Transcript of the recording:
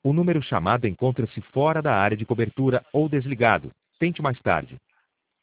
O número chamado encontra-se fora da área de cobertura ou desligado. Tente mais tarde.